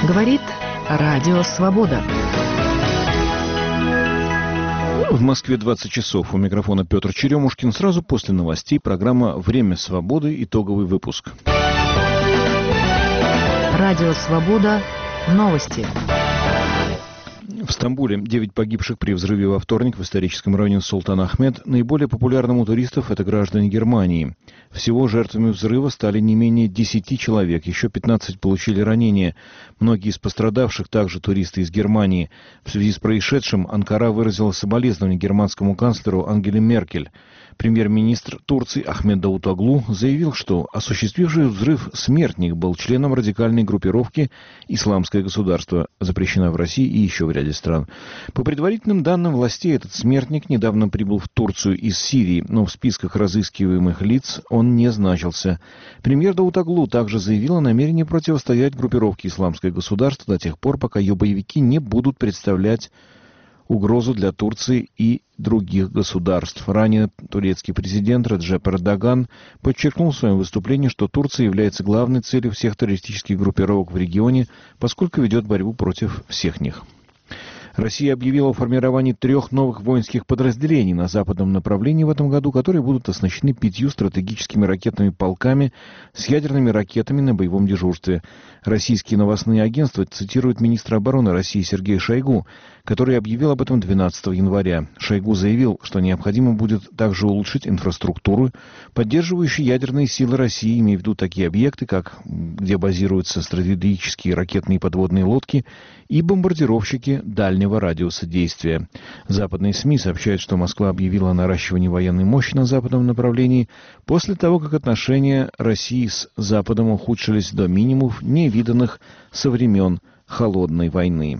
Говорит Радио Свобода. В Москве 20 часов. У микрофона Петр Черемушкин. Сразу после новостей программа «Время свободы». Итоговый выпуск. Радио Свобода. Новости. В Стамбуле 9 погибших при взрыве во вторник в историческом районе Султан-Ахмед. Наиболее популярным у туристов это граждане Германии. Всего жертвами взрыва стали не менее 10 человек. Еще 15 получили ранения. Многие из пострадавших также туристы из Германии. В связи с происшедшим Анкара выразила соболезнования германскому канцлеру Ангеле Меркель. Премьер-министр Турции Ахмед Давутоглу заявил, что осуществивший взрыв смертник был членом радикальной группировки «Исламское государство», запрещена в России и еще в ряде стран. По предварительным данным властей, этот смертник недавно прибыл в Турцию из Сирии, но в списках разыскиваемых лиц он не значился. Премьер Давутоглу также заявил о намерении противостоять группировке «Исламское государство» до тех пор, пока ее боевики не будут представлять угрозу для Турции и других государств. Ранее турецкий президент Реджеп Эрдоган подчеркнул в своем выступлении, что Турция является главной целью всех террористических группировок в регионе, поскольку ведет борьбу против всех них. Россия объявила о формировании 3 новых воинских подразделений на западном направлении в этом году, которые будут оснащены 5 стратегическими ракетными полками с ядерными ракетами на боевом дежурстве. Российские новостные агентства цитируют министра обороны России Сергея Шойгу, который объявил об этом 12 января. Шойгу заявил, что необходимо будет также улучшить инфраструктуру, поддерживающую ядерные силы России, имея в виду такие объекты, как где базируются стратегические ракетные подводные лодки и бомбардировщики дальнего радиуса действия. Западные СМИ сообщают, что Москва объявила о наращивании военной мощи на западном направлении после того, как отношения России с Западом ухудшились до минимумов, невиданных со времен Холодной войны.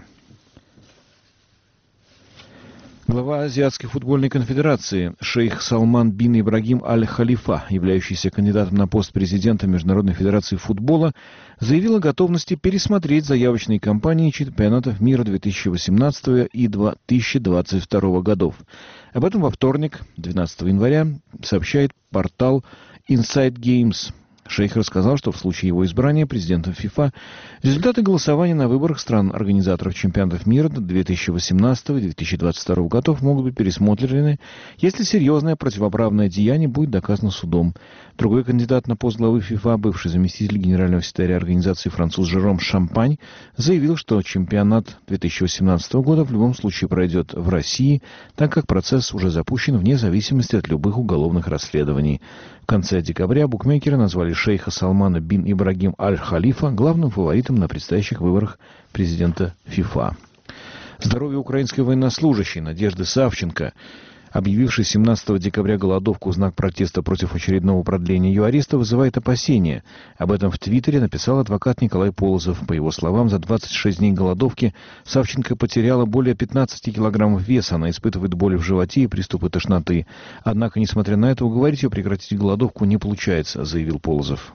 Глава Азиатской футбольной конфедерации шейх Салман бин Ибрагим Аль-Халифа, являющийся кандидатом на пост президента Международной федерации футбола, заявил о готовности пересмотреть заявочные кампании чемпионатов мира 2018 и 2022 годов. Об этом во вторник, 12 января, сообщает портал Inside Games. Шейх рассказал, что в случае его избрания президентом ФИФА результаты голосования на выборах стран-организаторов чемпионатов мира 2018 и 2022 годов могут быть пересмотрены, если серьезное противоправное деяние будет доказано судом. Другой кандидат на пост главы ФИФА, бывший заместитель генерального секретаря организации француз Жером Шампань, заявил, что чемпионат 2018 года в любом случае пройдет в России, так как процесс уже запущен вне зависимости от любых уголовных расследований. В конце декабря букмекеры назвали шейха Салмана бин Ибрагим Аль-Халифа главным фаворитом на предстоящих выборах президента ФИФА. Здоровье украинской военнослужащей Надежды Савченко, объявившей 17 декабря голодовку в знак протеста против очередного продления ее ареста, вызывает опасения. Об этом в Твиттере написал адвокат Николай Полозов. По его словам, за 26 дней голодовки Савченко потеряла более 15 килограммов веса. Она испытывает боли в животе и приступы тошноты. Однако, несмотря на это, уговорить ее прекратить голодовку не получается, заявил Полозов.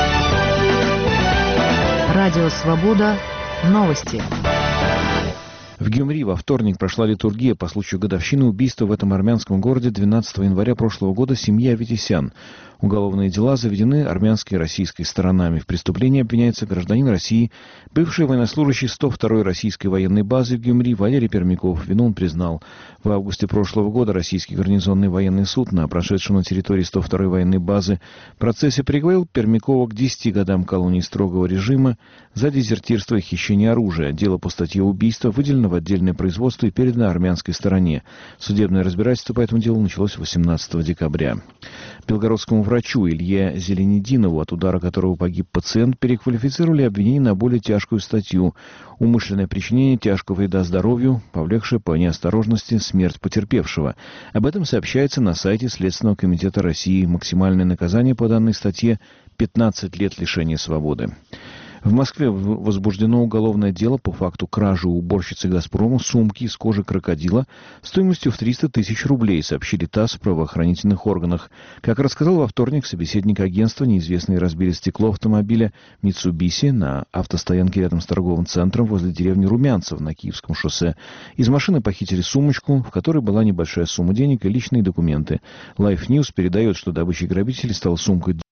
Радио Свобода. Новости. В Гюмри во вторник прошла литургия по случаю годовщины убийства в этом армянском городе 12 января прошлого года семьи Аветисян. Уголовные дела заведены армянской и российской сторонами. В преступлении обвиняется гражданин России, бывший военнослужащий 102-й российской военной базы в Гюмри Валерий Пермяков. Вину он признал. В августе прошлого года российский гарнизонный военный суд на прошедшем на территории 102-й военной базы процессе приговорил Пермякова к 10 годам колонии строгого режима за дезертирство и хищение оружия. Дело по статье убийства выделено в отдельное производство и передано армянской стороне. Судебное разбирательство по этому делу началось 18 декабря. Белгородскому врачу Илье Зеленидинову, от удара которого погиб пациент, переквалифицировали обвинение на более тяжкую статью – умышленное причинение тяжкого вреда здоровью, повлекшее по неосторожности смерть потерпевшего. Об этом сообщается на сайте Следственного комитета России. Максимальное наказание по данной статье – 15 лет лишения свободы. В Москве возбуждено уголовное дело по факту кражи у уборщицы «Газпрома» сумки из кожи крокодила стоимостью в 300 тысяч рублей, сообщили ТАСС в правоохранительных органах. Как рассказал во вторник собеседник агентства, неизвестные разбили стекло автомобиля «Митсубиси» на автостоянке рядом с торговым центром возле деревни Румянцев на Киевском шоссе. Из машины похитили сумочку, в которой была небольшая сумма денег и личные документы. Life News передает, что добычей грабителей стала сумка